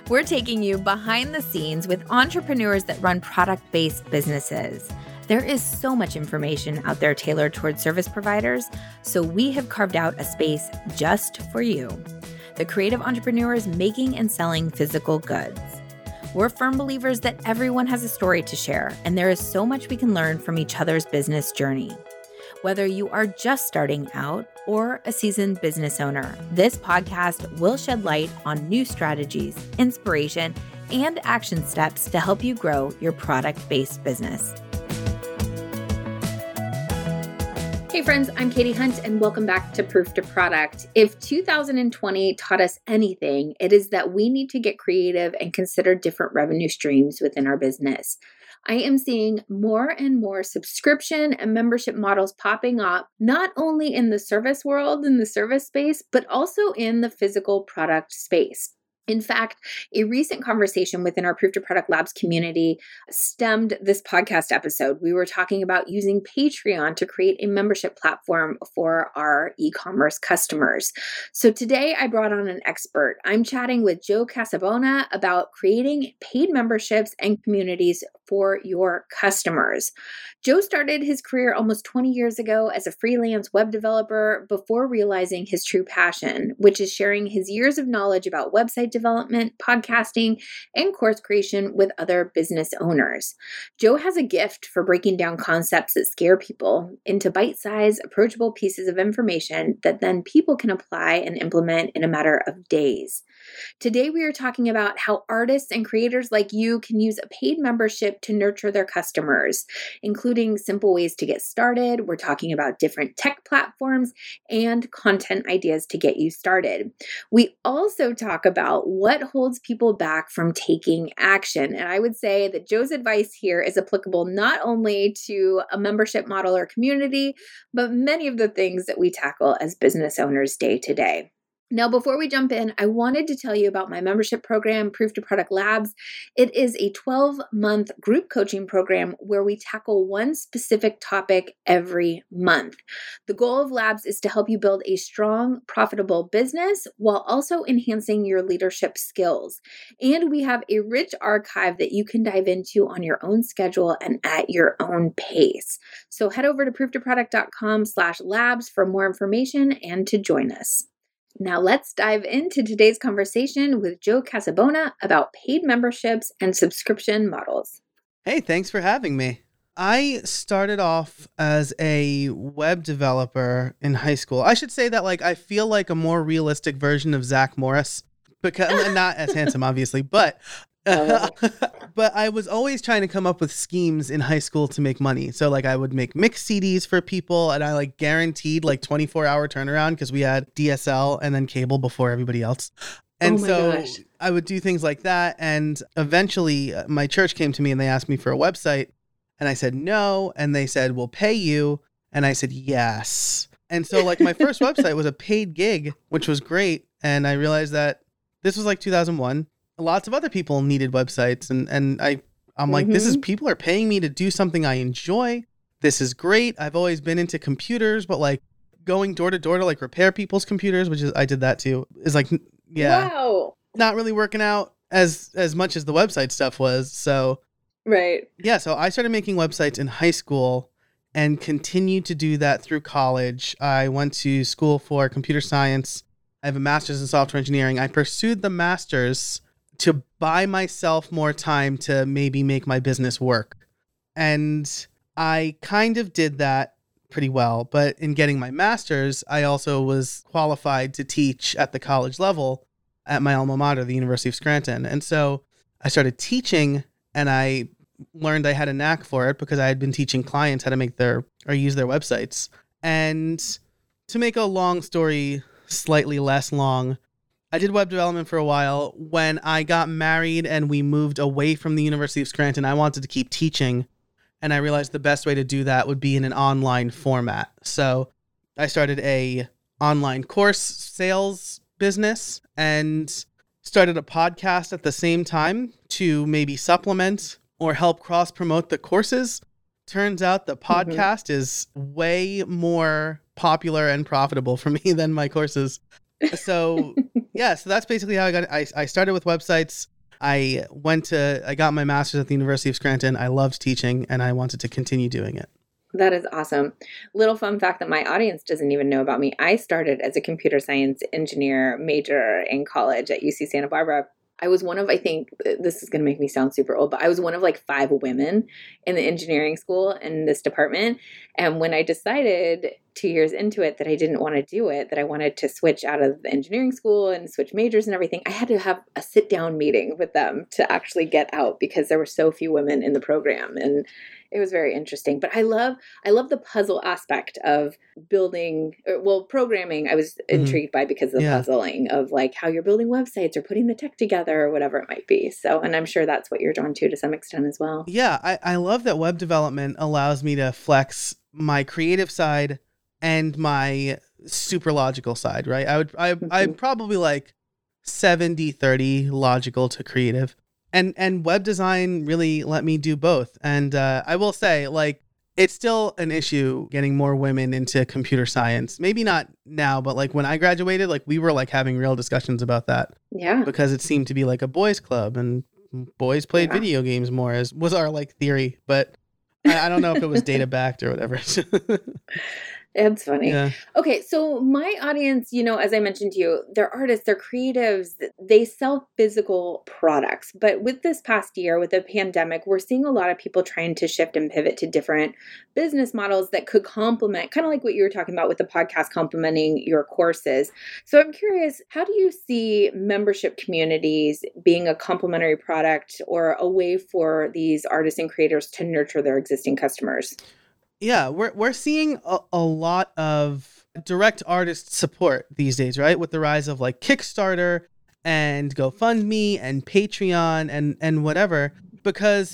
We're taking you behind the scenes with entrepreneurs that run product-based businesses. There is so much information out there tailored towards service providers, so we have carved out a space just for you, the creative entrepreneurs making and selling physical goods. We're firm believers that everyone has a story to share, and there is so much we can learn from each other's business journey. Whether you are just starting out or a seasoned business owner, this podcast will shed light on new strategies, inspiration, and action steps to help you grow your product-based business. Hey friends, I'm Katie Hunt and welcome back to Proof to Product. If 2020 taught us anything, it is that we need to get creative and consider different revenue streams within our business. I am seeing more and more subscription and membership models popping up, not only in the service world, in the service space, but also in the physical product space. In fact, a recent conversation within our Proof to Product Labs community stemmed this podcast episode. We were talking about using Patreon to create a membership platform for our e-commerce customers. So today I brought on an expert. I'm chatting with Joe Casabona about creating paid memberships and communities for your customers. Joe started his career almost 20 years ago as a freelance web developer before realizing his true passion, which is sharing his years of knowledge about website development, podcasting, and course creation with other business owners. Joe has a gift for breaking down concepts that scare people into bite-sized, approachable pieces of information that then people can apply and implement in a matter of days. Today, we are talking about how artists and creators like you can use a paid membership to nurture their customers, including simple ways to get started. We're talking about different tech platforms and content ideas to get you started. We also talk about what holds people back from taking action. And I would say that Joe's advice here is applicable not only to a membership model or community, but many of the things that we tackle as business owners day to day. Now, before we jump in, I wanted to tell you about my membership program, Proof to Product Labs. It is a 12-month group coaching program where we tackle one specific topic every month. The goal of Labs is to help you build a strong, profitable business while also enhancing your leadership skills. And we have a rich archive that you can dive into on your own schedule and at your own pace. So head over to prooftoproduct.com/labs for more information and to join us. Now let's dive into today's conversation with Joe Casabona about paid memberships and subscription models. Hey, thanks for having me. I started off as a web developer in high school. I should say that I feel like a more realistic version of Zach Morris, because not as handsome, obviously, but but I was always trying to come up with schemes in high school to make money. So I would make mix CDs for people, and I guaranteed 24-hour turnaround because we had DSL and then cable before everybody else. And gosh. I would do things like that. And eventually my church came to me and they asked me for a website, and I said no. And they said, we'll pay you. And I said, yes. And so my first website was a paid gig, which was great. And I realized that this was 2001. Lots of other people needed websites, and I'm like, this is, people are paying me to do something I enjoy. This is great. I've always been into computers, but going door to door to repair people's computers, which is, I did that too, is wow, not really working out as much as the website stuff was. So right. Yeah. So I started making websites in high school and continued to do that through college. I went to school for computer science. I have a master's in software engineering. I pursued the master's to buy myself more time to maybe make my business work. And I kind of did that pretty well. But in getting my master's, I also was qualified to teach at the college level at my alma mater, the University of Scranton. And so I started teaching, and I learned I had a knack for it because I had been teaching clients how to make use their websites. And to make a long story slightly less long, I did web development for a while. When I got married and we moved away from the University of Scranton, I wanted to keep teaching. And I realized the best way to do that would be in an online format. So I started a online course sales business and started a podcast at the same time to maybe supplement or help cross promote the courses. Turns out the podcast is way more popular and profitable for me than my courses. So yeah, so that's basically how I got it. I started with websites. I got my master's at the University of Scranton. I loved teaching and I wanted to continue doing it. That is awesome. Little fun fact that my audience doesn't even know about me. I started as a computer science engineer major in college at UC Santa Barbara. I was one of, I think this is going to make me sound super old, but I was one of like 5 women in the engineering school in this department. And when I decided 2 years into it that I didn't want to do it, that I wanted to switch out of the engineering school and switch majors and everything, I had to have a sit down meeting with them to actually get out because there were so few women in the program. And it was very interesting. But I love the puzzle aspect of programming. I was intrigued by because of the puzzling of like how you're building websites or putting the tech together or whatever it might be. So, and I'm sure that's what you're drawn to some extent as well. Yeah, I love that web development allows me to flex my creative side and my super logical side, right? I'd probably like 70-30 logical to creative. And web design really let me do both. And I will say, like, it's still an issue getting more women into computer science. Maybe not now, but like when I graduated, like we were like having real discussions about that. Yeah. Because it seemed to be like a boys' club and boys played video games more, as was our like theory. But I don't know if it was data backed or whatever. It's funny. Yeah. Okay, so my audience, as I mentioned to you, they're artists, they're creatives, they sell physical products. But with this past year, with the pandemic, we're seeing a lot of people trying to shift and pivot to different business models that could complement, kind of like what you were talking about with the podcast complementing your courses. So I'm curious, how do you see membership communities being a complementary product or a way for these artists and creators to nurture their existing customers? Yeah, we're seeing a lot of direct artist support these days, right? With the rise of like Kickstarter and GoFundMe and Patreon and whatever, because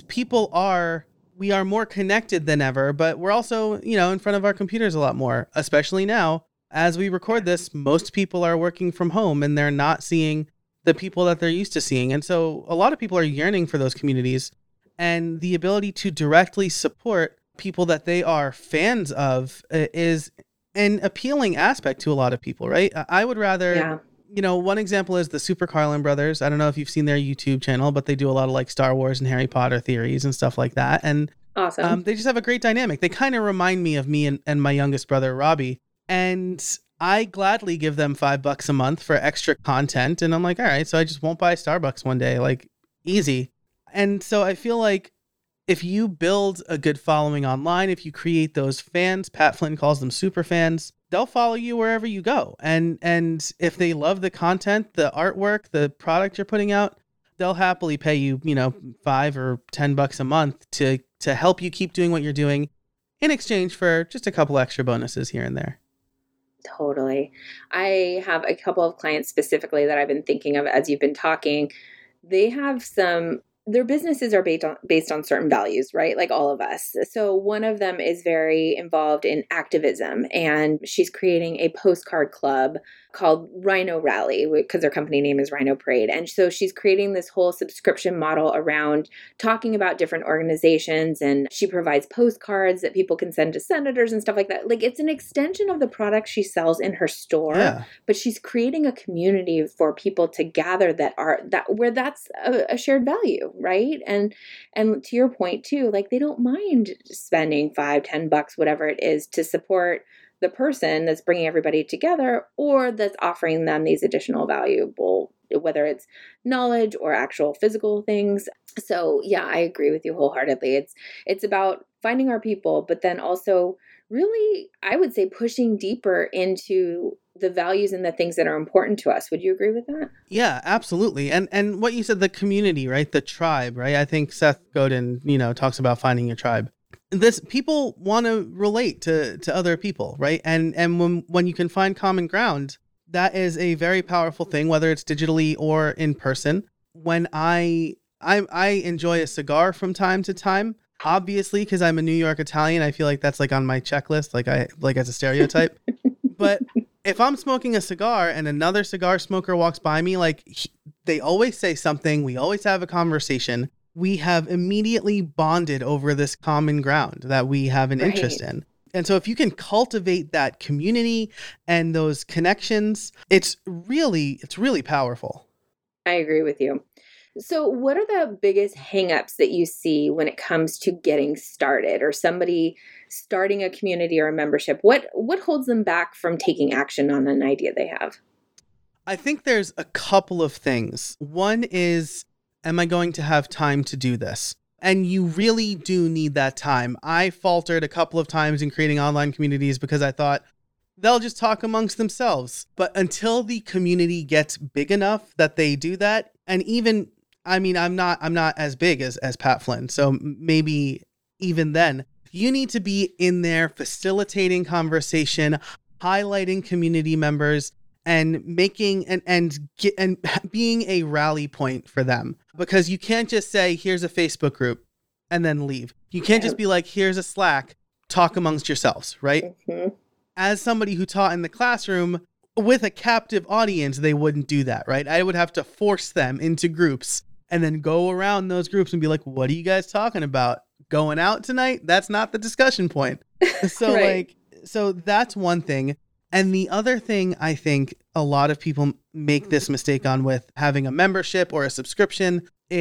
we are more connected than ever, but we're also, in front of our computers a lot more, especially now. As we record this, most people are working from home and they're not seeing the people that they're used to seeing. And so a lot of people are yearning for those communities, and the ability to directly support people that they are fans of is an appealing aspect to a lot of people, right? I would rather, one example is the Super Carlin brothers. I don't know if you've seen their YouTube channel, but they do a lot of like Star Wars and Harry Potter theories and stuff like that. And awesome. They just have a great dynamic. They kind of remind me of me and my youngest brother, Robbie. And I gladly give them $5 a month for extra content. And I'm like, all right, so I just won't buy Starbucks one day, like easy. And so I feel like if you build a good following online, if you create those fans, Pat Flynn calls them super fans, they'll follow you wherever you go. And if they love the content, the artwork, the product you're putting out, they'll happily pay you, $5 or $10 a month to help you keep doing what you're doing in exchange for just a couple extra bonuses here and there. Totally. I have a couple of clients specifically that I've been thinking of as you've been talking. They have their businesses are based on certain values, right? Like all of us. So one of them is very involved in activism, and she's creating a postcard club called Rhino Rally because their company name is Rhino Parade. And so she's creating this whole subscription model around talking about different organizations, and she provides postcards that people can send to senators and stuff like that. Like it's an extension of the products she sells in her store, but she's creating a community for people to gather where that's a shared value. Right. And to your point too, like they don't mind spending $5-10, whatever it is, to support the person that's bringing everybody together or that's offering them these additional valuable, whether it's knowledge or actual physical things. So yeah, I agree with you wholeheartedly. It's about finding our people, but then also really, I would say pushing deeper into the values and the things that are important to us. Would you agree with that? Yeah, absolutely. And what you said, the community, right? The tribe, right? I think Seth Godin, talks about finding your tribe. People want to relate to other people, right? And when you can find common ground, that is a very powerful thing, whether it's digitally or in person. When I enjoy a cigar from time to time, obviously, because I'm a New York Italian, I feel like that's like on my checklist, like as a stereotype. But if I'm smoking a cigar and another cigar smoker walks by me, they always say something. We always have a conversation. We have immediately bonded over this common ground that we have an interest in. And so if you can cultivate that community and those connections, it's really powerful. I agree with you. So, what are the biggest hangups that you see when it comes to getting started or somebody starting a community or a membership? What holds them back from taking action on an idea they have? I think there's a couple of things. One is, am I going to have time to do this? And you really do need that time. I faltered a couple of times in creating online communities because I thought they'll just talk amongst themselves. But until the community gets big enough that they do that, and even, I mean, I'm not as big as Pat Flynn, so maybe even then, you need to be in there facilitating conversation, highlighting community members, and making and being a rally point for them, because you can't just say here's a Facebook group and then leave. You can't just be like here's a Slack, talk amongst yourselves, right? Mm-hmm. As somebody who taught in the classroom with a captive audience, they wouldn't do that, right? I would have to force them into groups and then go around those groups and be like, what are you guys talking about? Going out tonight? That's not the discussion point. So Right. so that's one thing. And the other thing I think a lot of people make this mistake on with having a membership or a subscription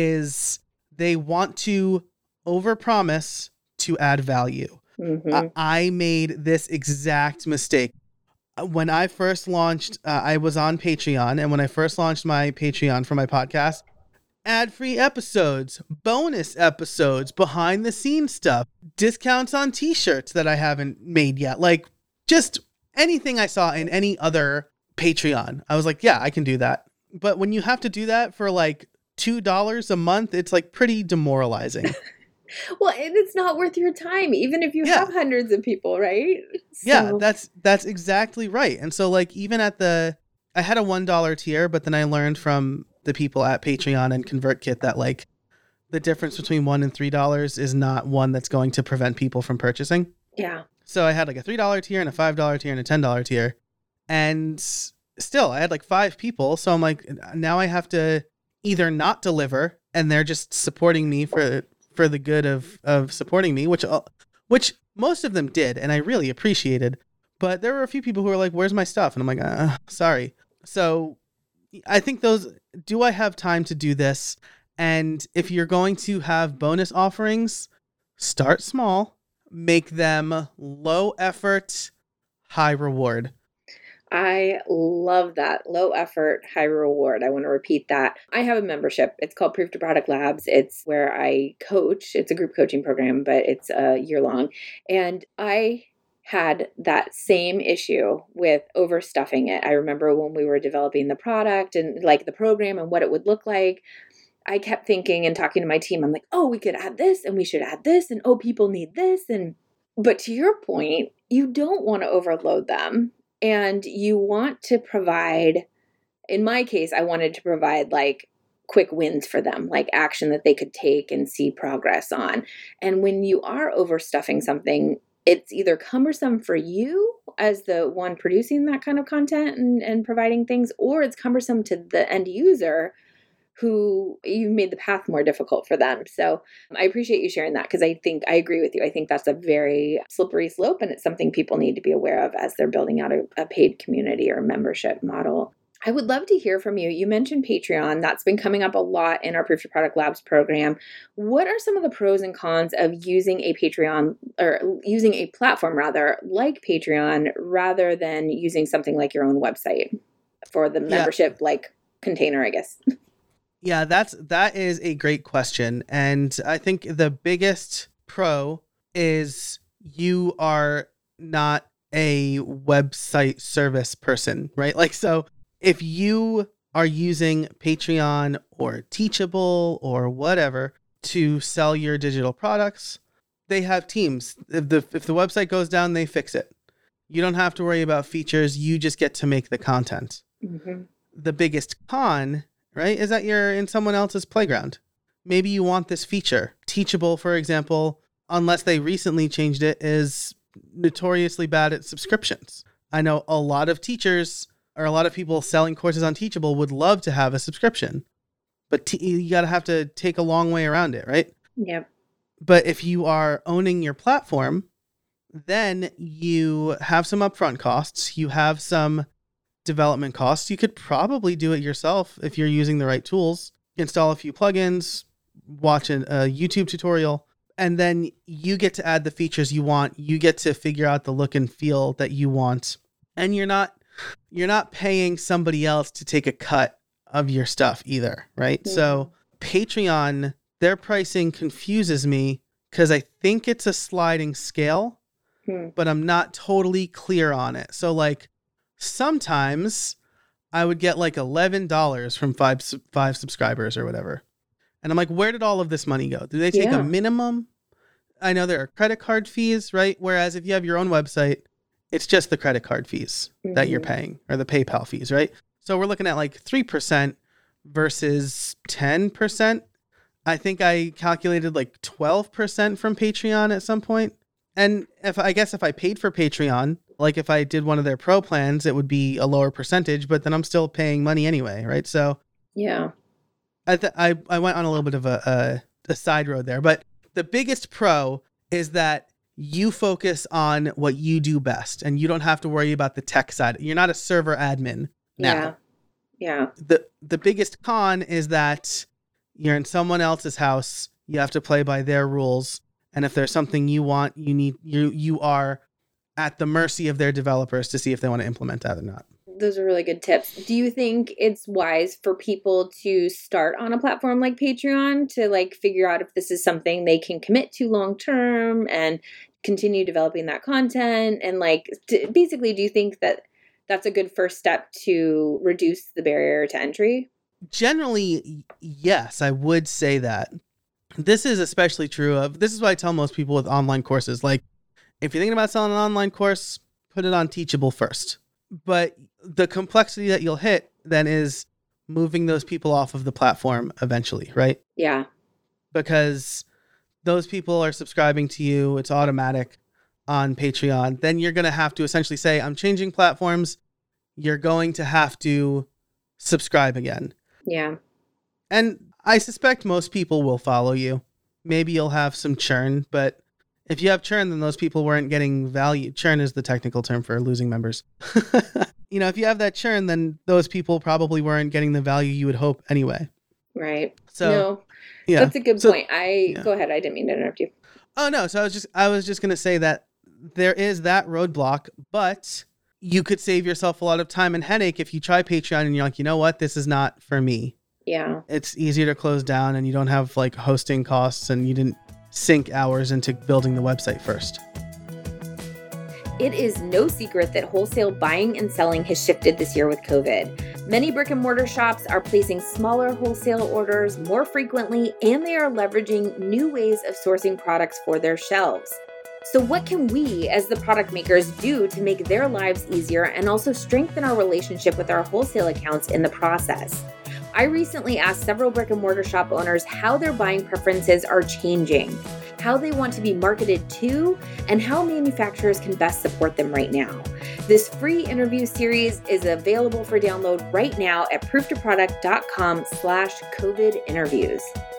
is they want to overpromise to add value. Mm-hmm. I made this exact mistake. When I first launched, I was on Patreon. And when I first launched my Patreon for my podcast, ad-free episodes, bonus episodes, behind the scenes stuff, discounts on t-shirts that I haven't made yet. Like just anything I saw in any other Patreon, I was like, yeah, I can do that. But when you have to do that for like $2 a month, it's like pretty demoralizing. Well, and it's not worth your time, even if you Yeah. have hundreds of people, right? Yeah, So, that's exactly right. And so like even at I had a $1 tier, but then I learned from the people at Patreon and ConvertKit that like the difference between $1 and $3 is not one that's going to prevent people from purchasing. yeah. So I had like a $3 tier and a $5 tier and a $10 tier. And still, I had like 5 people. So I'm like, now I have to either not deliver and they're just supporting me for the good of supporting me, which most of them did. And I really appreciated. But there were a few people who were like, where's my stuff? And I'm like, sorry. So I think do I have time to do this? And if you're going to have bonus offerings, start small. Make them low effort, high reward. I love that. Low effort, high reward. I want to repeat that. I have a membership. It's called Proof to Product Labs. It's where I coach. It's a group coaching program, but it's a year long. And I had that same issue with overstuffing it. I remember when we were developing the product and like the program and what it would look like, I kept thinking and talking to my team, I'm like, oh, we could add this and we should add this and oh, people need this. But to your point, you don't want to overload them and you want to provide, in my case, I wanted to provide like quick wins for them, like action that they could take and see progress on. And when you are overstuffing something, it's either cumbersome for you as the one producing that kind of content and providing things, or it's cumbersome to the end user who you've made the path more difficult for them. So I appreciate you sharing that because I think I agree with you. I think that's a very slippery slope and it's something people need to be aware of as they're building out a paid community or membership model. I would love to hear from you. You mentioned Patreon. That's been coming up a lot in our Proof to Product Labs program. What are some of the pros and cons of using a Patreon or using a platform rather like Patreon rather than using something like your own website for the membership like container, I guess? Yeah, that is a great question. And I think the biggest pro is you are not a website service person, right? Like, so if you are using Patreon or Teachable or whatever to sell your digital products, they have teams. If the website goes down, they fix it. You don't have to worry about features. You just get to make the content. Mm-hmm. The biggest con, right, is that you're in someone else's playground. Maybe you want this feature. Teachable, for example, unless they recently changed it, is notoriously bad at subscriptions. I know a lot of teachers or a lot of people selling courses on Teachable would love to have a subscription, but you got to have to take a long way around it, right? Yep. But if you are owning your platform, then you have some upfront costs. You have some development costs. You could probably do it yourself if you're using the right tools. install a few plugins, watch a YouTube tutorial, and then you get to add the features you want. You get to figure out the look and feel that you want. And you're not paying somebody else to take a cut of your stuff either, right? Mm-hmm. So Patreon, their pricing confuses me because I think it's a sliding scale, but I'm not totally clear on it. So like sometimes I would get like $11 from five subscribers or whatever. And I'm like, where did all of this money go? Do they take a minimum? I know there are credit card fees, right? Whereas if you have your own website, it's just the credit card fees that you're paying, or the PayPal fees, right? So we're looking at like 3% versus 10%. I think I calculated like 12% from Patreon at some point. And if I paid for Patreon, like if I did one of their pro plans, it would be a lower percentage, but then I'm still paying money anyway, right? So yeah, I went on a little bit of a side road there, but the biggest pro is that you focus on what you do best and you don't have to worry about the tech side. You're not a server admin now. Yeah. The biggest con is that you're in someone else's house. You have to play by their rules. And if there's something you want, you are at the mercy of their developers to see if they want to implement that or not. Those are really good tips. Do you think it's wise for people to start on a platform like Patreon to like figure out if this is something they can commit to long term and continue developing that content? And like, basically, do you think that that's a good first step to reduce the barrier to entry? Generally, yes, I would say that. This is especially true of, this is what I tell most people with online courses. Like, if you're thinking about selling an online course, put it on Teachable first. But the complexity that you'll hit then is moving those people off of the platform eventually, right? Yeah. Because those people are subscribing to you. It's automatic on Patreon. Then you're going to have to essentially say, I'm changing platforms. You're going to have to subscribe again. Yeah. And I suspect most people will follow you. Maybe you'll have some churn, but if you have churn, then those people weren't getting value. Churn is the technical term for losing members. If you have that churn, then those people probably weren't getting the value you would hope anyway. Right. So, no, yeah. That's a good point. Go ahead. I didn't mean to interrupt you. Oh, no. So I was just going to say that there is that roadblock, but you could save yourself a lot of time and headache if you try Patreon and you're like, you know what? This is not for me. Yeah. It's easier to close down and you don't have like hosting costs and you didn't sink hours into building the website first. It is no secret that wholesale buying and selling has shifted this year with COVID. Many brick and mortar shops are placing smaller wholesale orders more frequently, and they are leveraging new ways of sourcing products for their shelves. So what can we as the product makers do to make their lives easier and also strengthen our relationship with our wholesale accounts in the process? I recently asked several brick and mortar shop owners how their buying preferences are changing, how they want to be marketed to, and how manufacturers can best support them right now. This free interview series is available for download right now at prooftoproduct.com/COVID interviews.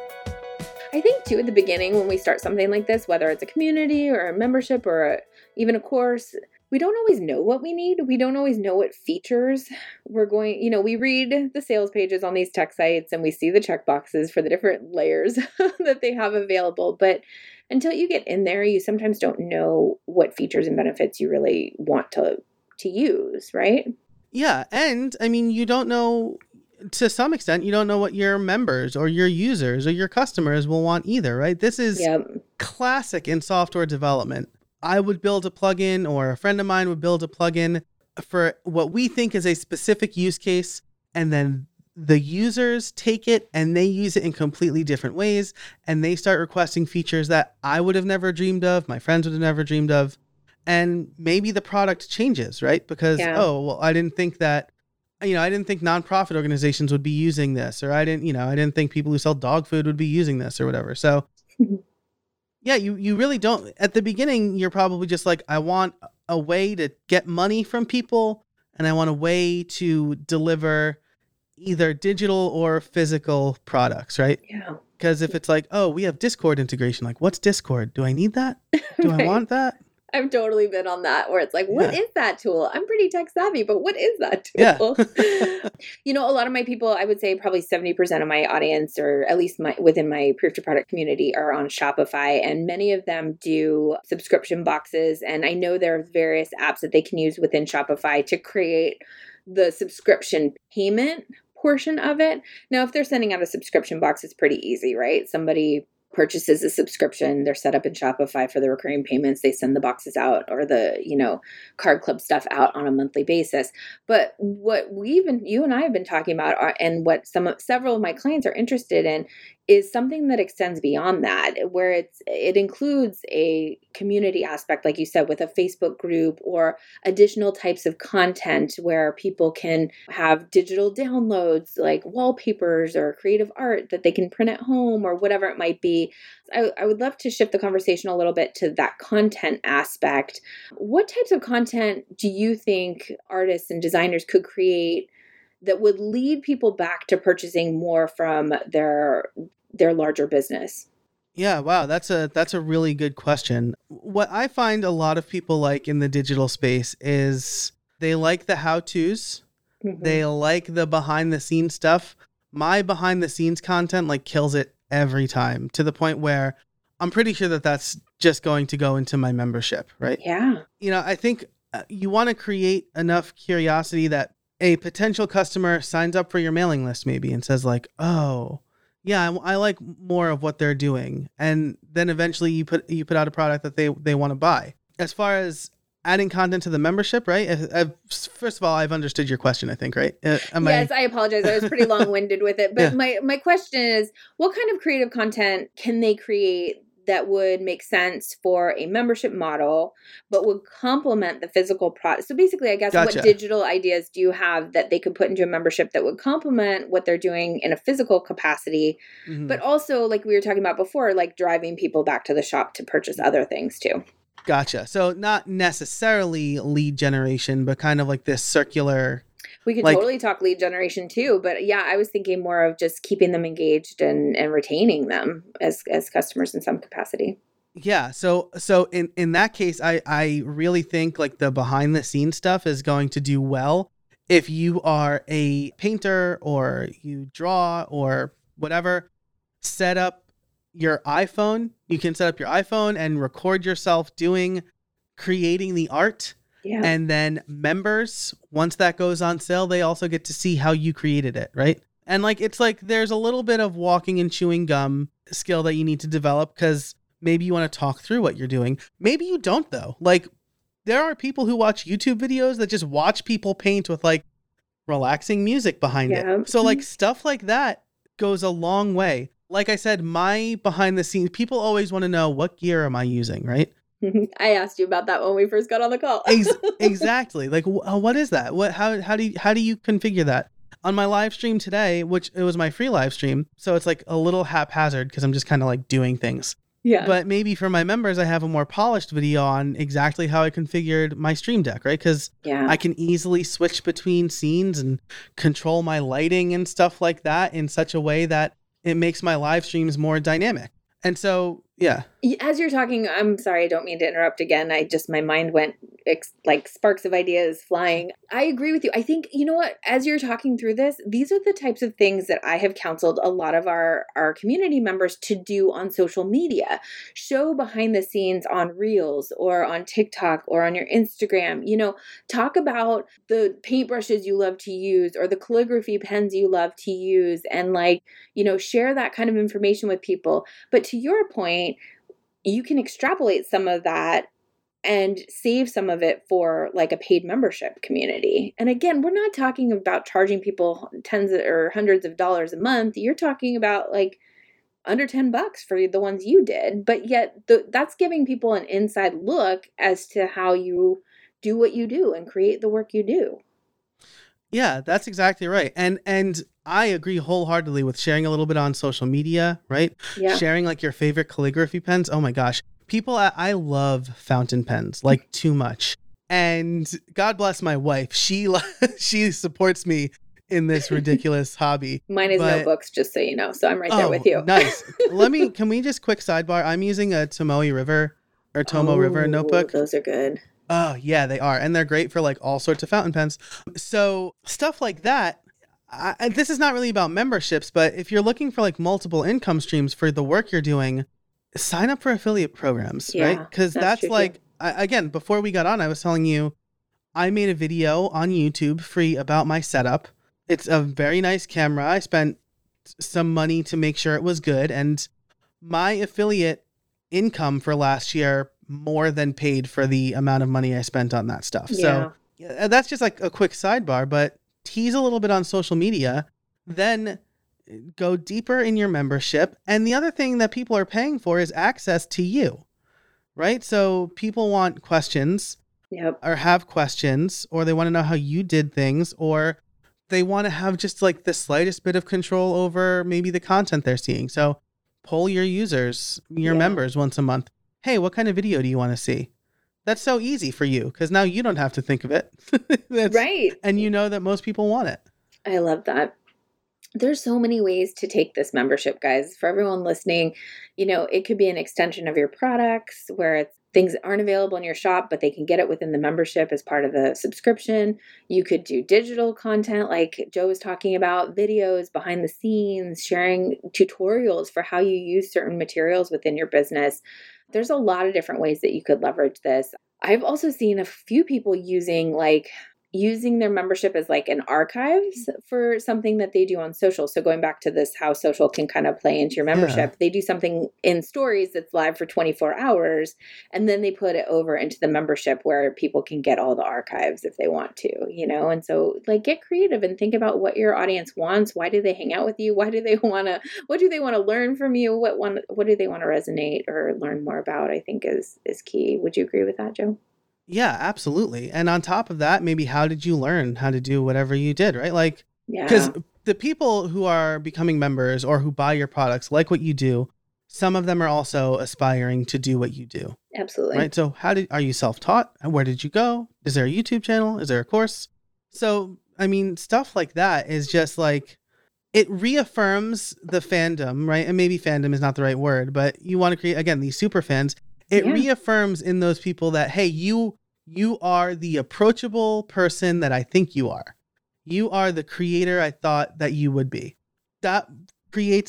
I think too, at the beginning, when we start something like this, whether it's a community or a membership or even a course, we don't always know what we need. We don't always know what features we're going, we read the sales pages on these tech sites and we see the checkboxes for the different layers that they have available. But until you get in there, you sometimes don't know what features and benefits you really want to use, right? Yeah. And I mean, you don't know, to some extent, you don't know what your members or your users or your customers will want either, right? This is classic in software development. I would build a plugin, or a friend of mine would build a plugin for what we think is a specific use case, and then the users take it and they use it in completely different ways, and they start requesting features that I would have never dreamed of, my friends would have never dreamed of, and maybe the product changes, right? Because, I didn't think that, I didn't think nonprofit organizations would be using this, or I didn't think people who sell dog food would be using this or whatever. So yeah, you really don't. At the beginning, you're probably just like, I want a way to get money from people, and I want a way to deliver either digital or physical products, right? Yeah. Because if it's like, oh, we have Discord integration, like, what's Discord? Do I need that? Do I want that? I've totally been on that where it's like, what Yeah. is that tool? I'm pretty tech savvy, but what is that Yeah. tool? A lot of my people, I would say probably 70% of my audience, or at least within my proof to product community, are on Shopify. And many of them do subscription boxes. And I know there are various apps that they can use within Shopify to create the subscription payment portion of it. Now, if they're sending out a subscription box, it's pretty easy, right? Somebody purchases a subscription, they're set up in Shopify for the recurring payments, they send the boxes out, or the, card club stuff out on a monthly basis. But what you and I have been talking about and what several of my clients are interested in is something that extends beyond that, where it includes a community aspect, like you said, with a Facebook group or additional types of content where people can have digital downloads like wallpapers or creative art that they can print at home or whatever it might be. I would love to shift the conversation a little bit to that content aspect. What types of content do you think artists and designers could create that would lead people back to purchasing more from their larger business? Yeah, wow, that's a really good question. What I find a lot of people like in the digital space is they like the how-tos. Mm-hmm. They like the behind the scenes stuff. My behind the scenes content kills it every time, to the point where I'm pretty sure that that's just going to go into my membership, right? Yeah. I think you want to create enough curiosity that a potential customer signs up for your mailing list maybe and says like, oh, yeah, I like more of what they're doing. And then eventually you put out a product that they want to buy. As far as adding content to the membership, right? First of all, I've understood your question, I think, right? I apologize. I was pretty long-winded with it. But Yeah. my question is, what kind of creative content can they create that would make sense for a membership model, but would complement the physical product? So basically, I guess, Gotcha. What digital ideas do you have that they could put into a membership that would complement what they're doing in a physical capacity, Mhm. but also, like we were talking about before, like driving people back to the shop to purchase other things too? Gotcha. So not necessarily lead generation, but kind of like this circular. We could totally talk lead generation too, but yeah, I was thinking more of just keeping them engaged and retaining them as customers in some capacity. Yeah. So in that case, I really think like the behind the scenes stuff is going to do well if you are a painter or you draw or whatever. Set up your iPhone. You can set up your iPhone and record yourself creating the art. Yeah. And then members, once that goes on sale, they also get to see how you created it, right? And it's like there's a little bit of walking and chewing gum skill that you need to develop, because maybe you want to talk through what you're doing. Maybe you don't, though. There are people who watch YouTube videos that just watch people paint with relaxing music behind it. So stuff like that goes a long way. Like I said, my behind the scenes, people always want to know, what gear am I using, right? I asked you about that when we first got on the call. Exactly. What is that? How do you configure that? On my live stream today, which it was my free live stream, so it's a little haphazard because I'm just kind of doing things. Yeah. But maybe for my members, I have a more polished video on exactly how I configured my Stream Deck, right? Because I can easily switch between scenes and control my lighting and stuff like that in such a way that it makes my live streams more dynamic. And so, yeah. As you're talking, I'm sorry, I don't mean to interrupt again. My mind went sparks of ideas flying. I agree with you. I think, you know what, as you're talking through this, these are the types of things that I have counseled a lot of our community members to do on social media. Show behind the scenes on Reels or on TikTok or on your Instagram. Talk about the paintbrushes you love to use or the calligraphy pens you love to use, and share that kind of information with people. But to your point, you can extrapolate some of that and save some of it for a paid membership community. And again, we're not talking about charging people tens or hundreds of dollars a month. You're talking about under $10 for the ones you did, but yet that's giving people an inside look as to how you do what you do and create the work you do. Yeah, that's exactly right. And I agree wholeheartedly with sharing a little bit on social media, right? Yeah. Sharing your favorite calligraphy pens. Oh my gosh. I love fountain pens, too much. And God bless my wife. She supports me in this ridiculous hobby. Mine is notebooks, just so you know. So I'm right there with you. Nice. Can we just quick sidebar? I'm using a Tomoe River or Tomo River notebook. Those are good. Oh, yeah, they are. And they're great for like all sorts of fountain pens. So stuff like that. This is not really about memberships, but if you're looking for like multiple income streams for the work you're doing, sign up for affiliate programs, right? Because that's like, again, before we got on, I was telling you, I made a video on YouTube free about my setup. It's a very nice camera. I spent some money to make sure it was good. And my affiliate income for last year more than paid for the amount of money I spent on that stuff. So that's just like a quick sidebar, but tease a little bit on social media, then go deeper in your membership. And the other thing that people are paying for is access to you, right? So people want questions or have questions, or they want to know how you did things, or they want to have just like the slightest bit of control over maybe the content they're seeing. So poll your users, your members once a month. Hey, what kind of video do you want to see? That's so easy for you because now you don't have to think of it. Right. And you know that most people want it. I love that. There's so many ways to take this membership, guys. For everyone listening, it could be an extension of your products where things aren't available in your shop, but they can get it within the membership as part of the subscription. You could do digital content like Joe was talking about, videos behind the scenes, sharing tutorials for how you use certain materials within your business. There's a lot of different ways that you could leverage this. I've also seen a few people using their membership as like an archives for something that they do on social. So going back to this, how social can kind of play into your membership, they do something in stories that's live for 24 hours. And then they put it over into the membership where people can get all the archives if they want to, And so like get creative and think about what your audience wants. Why do they hang out with you? What do they want to learn from you? What do they want to resonate or learn more about? I think is key. Would you agree with that, Joe? Yeah, absolutely. And on top of that, maybe how did you learn how to do whatever you did, right? Like, because the people who are becoming members or who buy your products, like what you do, some of them are also aspiring to do what you do. Absolutely. Right. So are you self-taught? Where did you go? Is there a YouTube channel? Is there a course? So, I mean, stuff like that is just like, it reaffirms the fandom, right? And maybe fandom is not the right word, but you want to create, again, these super fans. It reaffirms in those people that, hey, you are the approachable person that I think you are. You are the creator I thought that you would be. That creates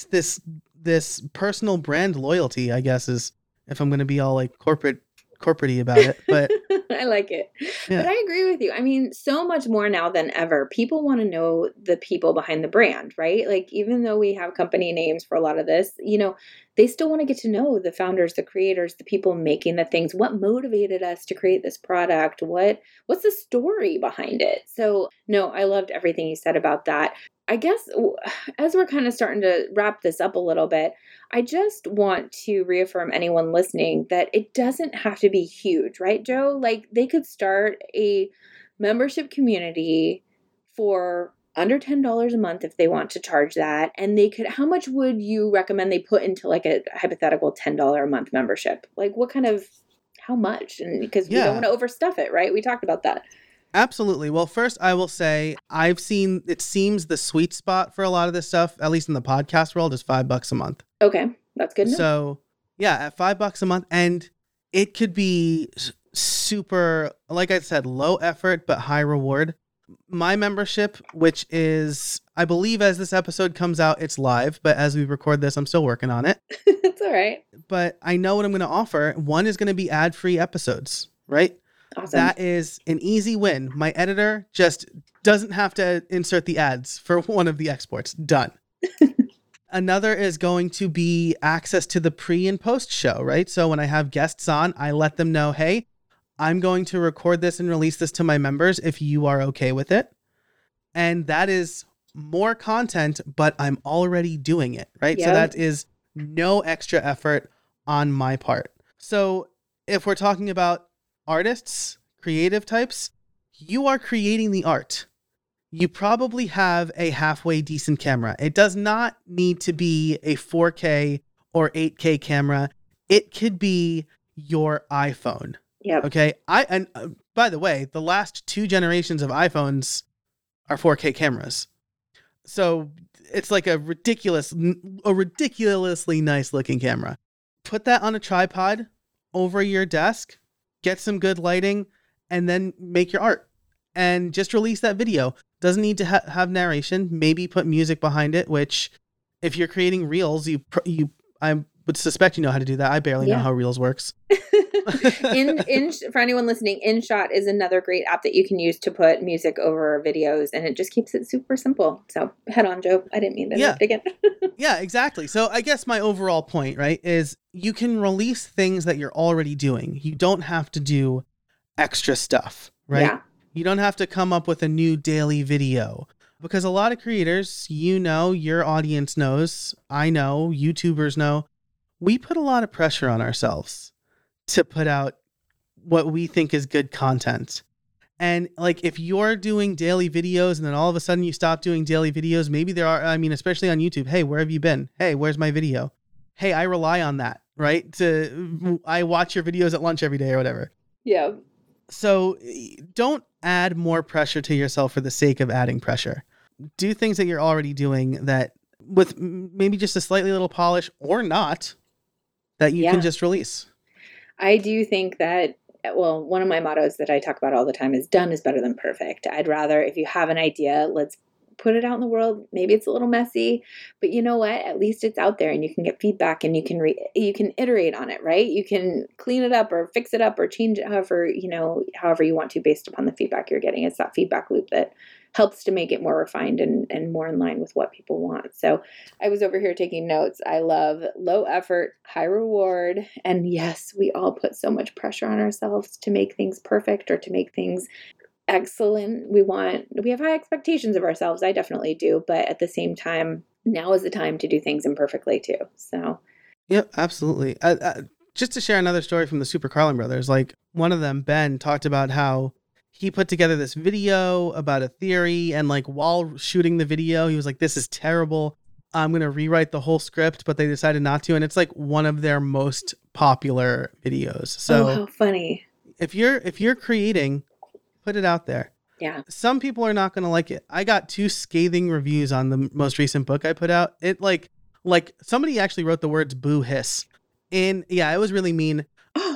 this personal brand loyalty, I guess, is if I'm going to be all like corporate-y about it. But I like it. Yeah. But I agree with you. I mean, so much more now than ever. People want to know the people behind the brand, right? Like, even though we have company names for a lot of this, they still want to get to know the founders, the creators, the people making the things. What motivated us to create this product? What's the story behind it? So, no, I loved everything you said about that. I guess as we're kind of starting to wrap this up a little bit, I just want to reaffirm anyone listening that it doesn't have to be huge, right, Joe? Like, they could start a membership community for under $10 a month if they want to charge that. And how much would you recommend they put into like a hypothetical $10 a month membership? Like how much? And because we don't want to overstuff it, right? We talked about that. Absolutely. Well, first I will say it seems the sweet spot for a lot of this stuff, at least in the podcast world, is $5 a month. Okay. That's good. So at $5 a month, and it could be super, like I said, low effort, but high reward. My membership, which is, I believe as this episode comes out, it's live, but as we record this, I'm still working on it. It's all right. But I know what I'm going to offer. One is going to be ad-free episodes, right? Awesome. That is an easy win. My editor just doesn't have to insert the ads for one of the exports. Done. Another is going to be access to the pre and post show, right? So when I have guests on, I let them know, hey, I'm going to record this and release this to my members if you are okay with it. And that is more content, but I'm already doing it, right? Yep. So that is no extra effort on my part. So if we're talking about artists, creative types, you are creating the art. You probably have a halfway decent camera. It does not need to be a 4K or 8K camera. It could be your iPhone. Yeah. Okay. By the way, the last 2 generations of iPhones are 4K cameras. So it's like a ridiculously nice looking camera. Put that on a tripod over your desk, get some good lighting, and then make your art. And just release that video. Doesn't need to have narration. Maybe put music behind it, which if you're creating reels, I would suspect you know how to do that. I barely know how reels works. For anyone listening, InShot is another great app that you can use to put music over videos, and it just keeps it super simple. So head on, Joe. I didn't mean to interrupt again. Yeah, exactly. So I guess my overall point, right, is you can release things that you're already doing. You don't have to do extra stuff, right? Yeah. You don't have to come up with a new daily video, because a lot of creators, you know, your audience knows, I know, YouTubers know, we put a lot of pressure on ourselves to put out what we think is good content. And like, if you're doing daily videos and then all of a sudden you stop doing daily videos, maybe there are, I mean, especially on YouTube, hey, where have you been? Hey, where's my video? Hey, I rely on that, right? I watch your videos at lunch every day or whatever. Yeah. So don't add more pressure to yourself for the sake of adding pressure. Do things that you're already doing that with maybe just a slightly little polish or not, that you can just release. I do think that, well, one of my mottos that I talk about all the time is done is better than perfect. I'd rather, if you have an idea, let's put it out in the world. Maybe it's a little messy, but you know what? At least it's out there and you can get feedback and you can iterate on it, right? You can clean it up or fix it up or change it however you want to based upon the feedback you're getting. It's that feedback loop that helps to make it more refined and more in line with what people want. So I was over here taking notes. I love low effort, high reward. And yes, we all put so much pressure on ourselves to make things perfect or to make things excellent. We have high expectations of ourselves. I definitely do. But at the same time, now is the time to do things imperfectly too. So. Yep, absolutely. Just to share another story from the Super Carlin brothers, like one of them, Ben, talked about how he put together this video about a theory, and like while shooting the video, he was like, this is terrible. I'm going to rewrite the whole script, but they decided not to. And it's like one of their most popular videos. So how funny. If you're creating, put it out there. Yeah. Some people are not going to like it. I got 2 scathing reviews on the most recent book I put out. It like somebody actually wrote the words boo hiss. And yeah, it was really mean.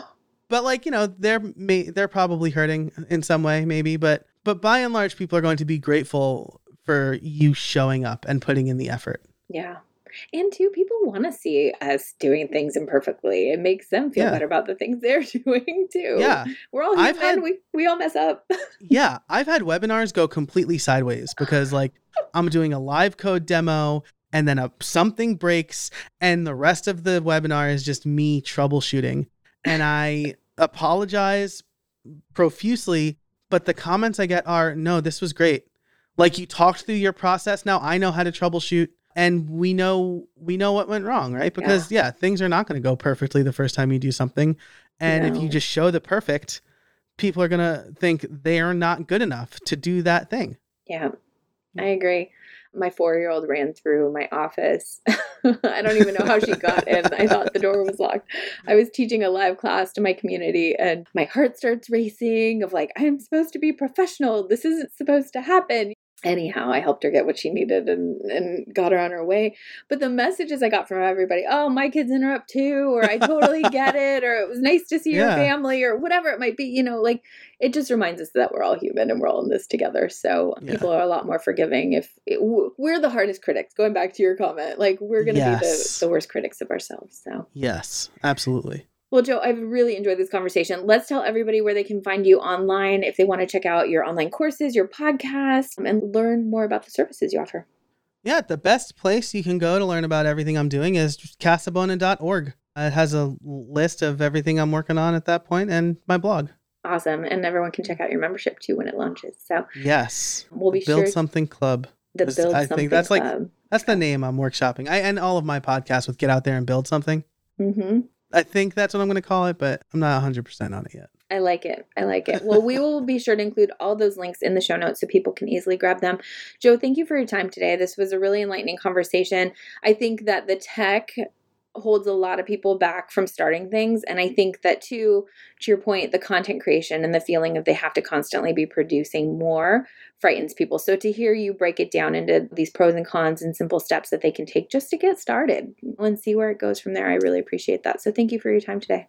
But like, you know, they're probably hurting in some way, maybe. But by and large, people are going to be grateful for you showing up and putting in the effort. Yeah. And two, people want to see us doing things imperfectly. It makes them feel better about the things they're doing too. Yeah. We're all human. We all mess up. Yeah. I've had webinars go completely sideways because like I'm doing a live code demo and then something breaks and the rest of the webinar is just me troubleshooting. And I apologize profusely, but the comments I get are, no, this was great. Like you talked through your process. Now I know how to troubleshoot and we know what went wrong, right? Because things are not going to go perfectly the first time you do something. And if you just show the perfect, people are going to think they are not good enough to do that thing. Yeah, I agree. My 4-year-old ran through my office. I don't even know how she got in. I thought the door was locked. I was teaching a live class to my community and my heart starts racing of like, I am supposed to be professional. This isn't supposed to happen. Anyhow, I helped her get what she needed and got her on her way. But the messages I got from everybody, oh, my kids interrupt too, or I totally get it, or it was nice to see your family, or whatever it might be, you know, like it just reminds us that we're all human and we're all in this together. So people are a lot more forgiving we're the hardest critics. Going back to your comment, like we're going to be the worst critics of ourselves. So yes, absolutely. Well, Joe, I've really enjoyed this conversation. Let's tell everybody where they can find you online if they want to check out your online courses, your podcast, and learn more about the services you offer. Yeah, the best place you can go to learn about everything I'm doing is casabona.org. It has a list of everything I'm working on at that point and my blog. Awesome. And everyone can check out your membership too when it launches. So yes, we'll be Build Something Club. The Build Something Club. I think that's the name I'm workshopping. I end all of my podcasts with get out there and build something. Mm-hmm. I think that's what I'm going to call it, but I'm not 100% on it yet. I like it. Well, we will be sure to include all those links in the show notes so people can easily grab them. Joe, thank you for your time today. This was a really enlightening conversation. I think that the tech holds a lot of people back from starting things. And I think that too, to your point, the content creation and the feeling of they have to constantly be producing more frightens people. So to hear you break it down into these pros and cons and simple steps that they can take just to get started and see where it goes from there, I really appreciate that. So thank you for your time today.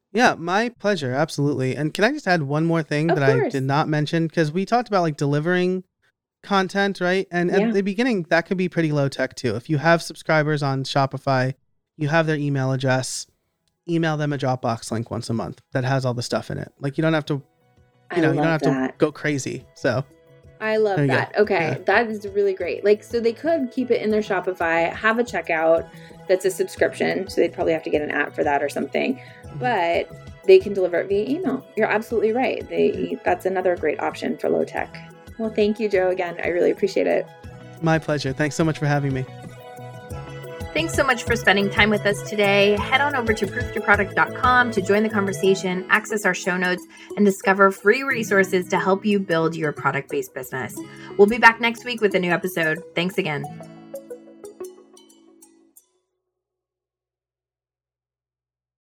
Yeah, my pleasure. Absolutely. And can I just add one more thing Of that I course. did not mention? Because we talked about like delivering content, right? And at Yeah. the beginning, that could be pretty low tech too. If you have subscribers on Shopify, you have their email address, email them a Dropbox link once a month that has all the stuff in it. Like you don't have to, I you don't love have to that. go crazy. So I love there you that. go. Okay, Yeah. that is really great. Like, so they could keep it in their Shopify, have a checkout that's a subscription. So they'd probably have to get an app for that or something, but they can deliver it via email. You're absolutely right. That's another great option for low tech. Well, thank you, Joe, again. I really appreciate it. My pleasure. Thanks so much for having me. Thanks so much for spending time with us today. Head on over to prooftoproduct.com to join the conversation, access our show notes, and discover free resources to help you build your product-based business. We'll be back next week with a new episode. Thanks again.